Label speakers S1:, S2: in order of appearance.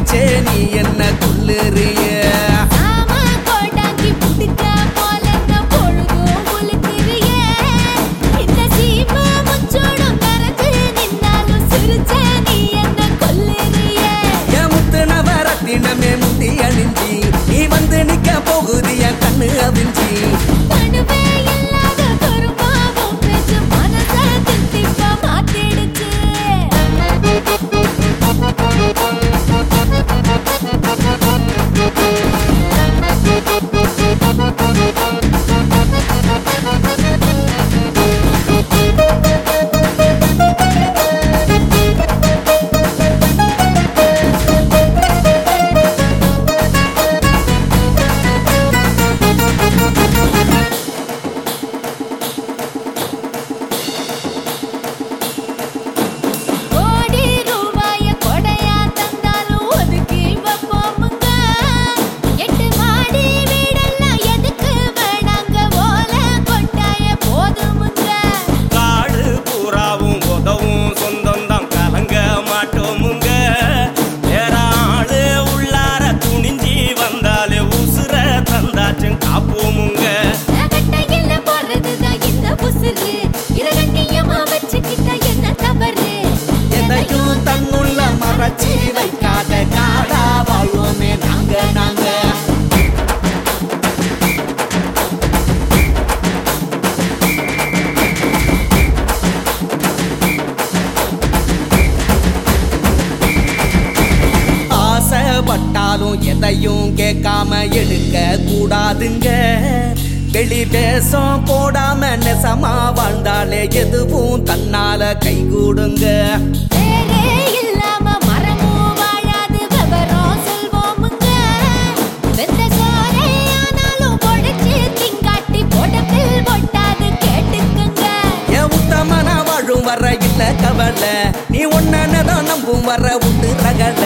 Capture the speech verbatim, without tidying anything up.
S1: சிரிச்சே நீ என்ன கொல்லுறிய தினமே முந்தி அணிஞ்சி நீ வந்து நிக்க போகுதிய கண்ணு அவிஞ்சி வைக்காத காடா வாழ்வோமே நாங்க நாங்க ஆசைப்பட்டாலும் எதையும் கேட்காம எடுக்க கூடாதுங்க வெளி பேசம் போடாம நெசமா வாழ்ந்தாலே எதுவும் தன்னால கை கூடுங்க வர இல்ல கவலை நீ ஒன்னதான் நம்பும் வர உண்டு ரகல